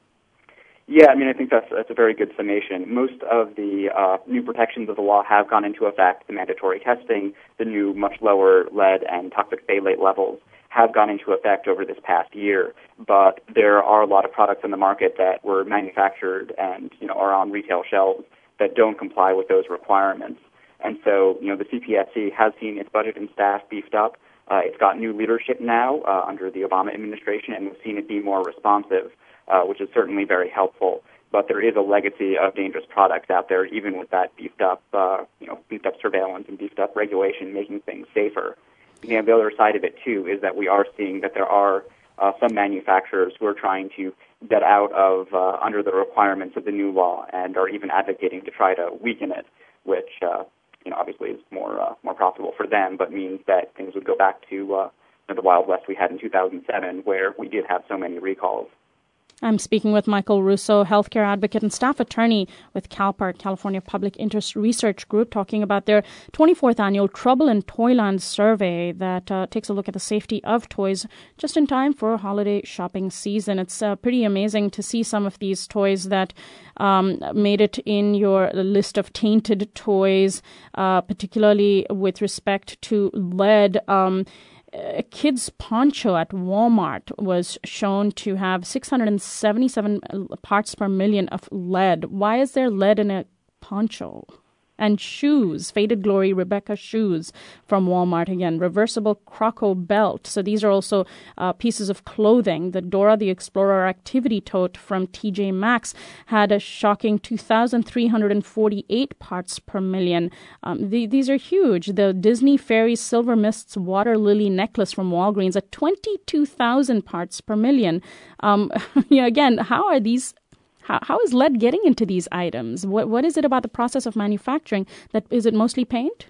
Yeah, I mean, I think that's that's a very good summation. Most of the uh, new protections of the law have gone into effect. The mandatory testing, the new much lower lead and toxic phthalate levels have gone into effect over this past year. But there are a lot of products in the market that were manufactured and, you know, are on retail shelves that don't comply with those requirements. And so, you know, the C P S C has seen its budget and staff beefed up. Uh, it's got new leadership now uh, under the Obama administration, and we've seen it be more responsive. Uh, which is certainly very helpful, but there is a legacy of dangerous products out there, even with that beefed up, uh, you know, beefed up surveillance and beefed up regulation, making things safer. And the other side of it too is that we are seeing that there are uh, some manufacturers who are trying to get out of uh, under the requirements of the new law and are even advocating to try to weaken it, which uh, you know obviously is more uh, more profitable for them, but means that things would go back to uh, the Wild West we had in two thousand seven, where we did have so many recalls. I'm speaking with Michael Russo, healthcare advocate and staff attorney with CalPART, California Public Interest Research Group, talking about their twenty-fourth annual Trouble in Toyland survey that uh, takes a look at the safety of toys just in time for holiday shopping season. It's uh, pretty amazing to see some of these toys that um, made it in your list of tainted toys, uh, particularly with respect to lead. Um, A kid's poncho at Walmart was shown to have six hundred seventy-seven parts per million of lead. Why is there lead in a poncho? And shoes, Faded Glory Rebecca shoes from Walmart again, reversible Croco belt. So these are also uh, pieces of clothing. The Dora the Explorer activity tote from T J Maxx had a shocking two thousand three hundred forty-eight parts per million. Um, the, these are huge. The Disney Fairy Silver Mists Water Lily necklace from Walgreens at twenty-two thousand parts per million. Um, you know, again, how are these How, how is lead getting into these items? What What is it about the process of manufacturing? That is it mostly paint?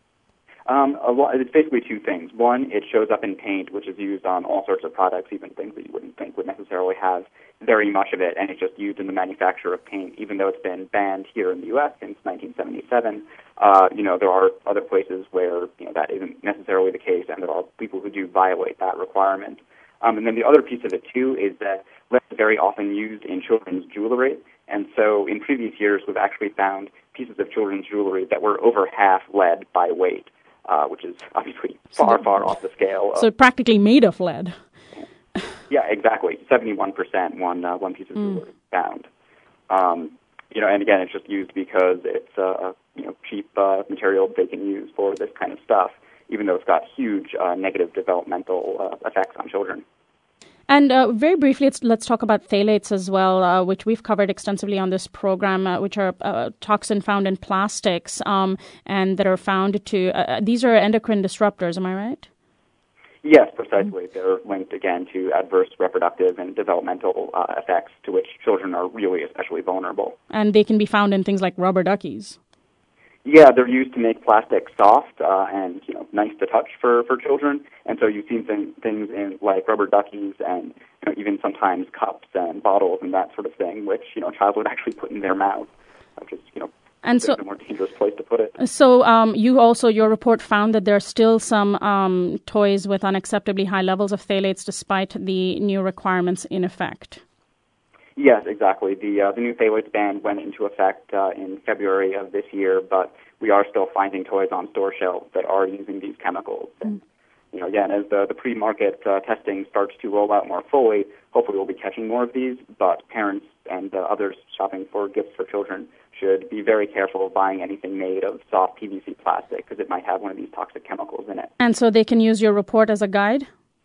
Um, a lot, it's basically two things. One, it shows up in paint, which is used on all sorts of products, even things that you wouldn't think would necessarily have very much of it, and it's just used in the manufacture of paint, even though it's been banned here in the U S since nineteen seventy-seven. Uh, you know, there are other places where, you know, that isn't necessarily the case, and there are people who do violate that requirement. Um, and then the other piece of it, too, is that lead is very often used in children's jewelry. And so in previous years, we've actually found pieces of children's jewelry that were over half lead by weight, uh, which is obviously far, so, far off the scale. Of, so practically made of lead. Yeah, exactly. seventy-one percent one, uh, one piece of jewelry mm. found. Um, you know, and again, it's just used because it's a uh, you know, cheap uh, material they can use for this kind of stuff, even though it's got huge uh, negative developmental uh, effects on children. And uh, very briefly, let's, let's talk about phthalates as well, uh, which we've covered extensively on this program, uh, which are uh, toxin found in plastics um, and that are found to, uh, these are endocrine disruptors, am I right? Yes, precisely. They're linked, again, to adverse reproductive and developmental uh, effects to which children are really especially vulnerable. And they can be found in things like rubber duckies. Yeah, they're used to make plastic soft uh, and, you know, nice to touch for, for children. And so you've seen th- things in like rubber duckies and, you know, even sometimes cups and bottles and that sort of thing, which, you know, a child would actually put in their mouth, which is, you know, and so, a more dangerous place to put it. So um, you also, your report found that there are still some um, toys with unacceptably high levels of phthalates despite the new requirements in effect. Yes, exactly. The uh, the new phthalates ban went into effect uh, in February of this year, but we are still finding toys on store shelves that are using these chemicals. Mm. And, you know, again, as the, the pre-market uh, testing starts to roll out more fully, hopefully we'll be catching more of these, but parents and uh, others shopping for gifts for children should be very careful of buying anything made of soft P V C plastic because it might have one of these toxic chemicals in it. And so they can use your report as a guide?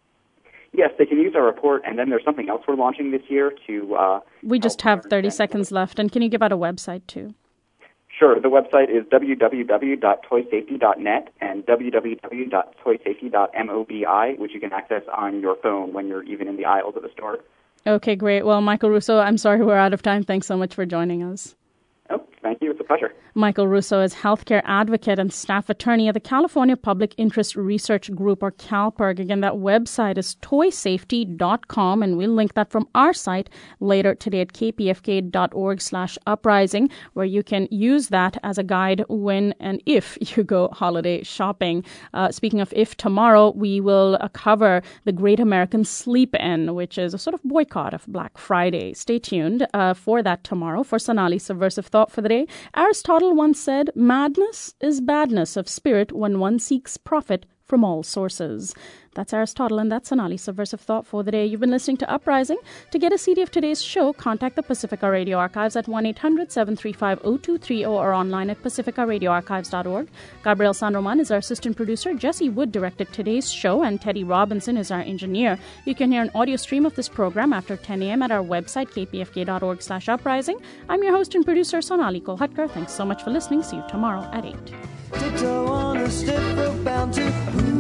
Yes, they can use our report, and then there's something else we're launching this year to... Uh, we just have thirty seconds left, and can you give out a website, too? Sure. The website is w w w dot toy safety dot net and w w w dot toy safety dot mobi, which you can access on your phone when you're even in the aisles of the store. Okay, great. Well, Michael Russo, I'm sorry we're out of time. Thanks so much for joining us. Oh, thank you. It's a pleasure. Michael Russo is healthcare advocate and staff attorney at the California Public Interest Research Group, or CalPIRG. Again, that website is toy safety dot com, and we'll link that from our site later today at k p f k dot org slash uprising, where you can use that as a guide when and if you go holiday shopping. Uh, speaking of if, tomorrow we will uh, cover the Great American Sleep-In, which is a sort of boycott of Black Friday. Stay tuned uh, for that tomorrow. For Sonali's subversive thought for the day, Aristotle once said, madness is badness of spirit when one seeks profit from all sources. That's Aristotle, and that's Sonali's subversive thought for the day. You've been listening to Uprising. To get a C D of today's show, contact the Pacifica Radio Archives at one eight hundred seven three five zero two three zero or online at pacifica radio archives dot org. Gabriel Sanroman is our assistant producer. Jesse Wood directed today's show, and Teddy Robinson is our engineer. You can hear an audio stream of this program after ten a.m. at our website, k p f k dot org slash uprising. I'm your host and producer, Sonali Kolhatkar. Thanks so much for listening. See you tomorrow at eight. Tiptoe on a stiff rope bound to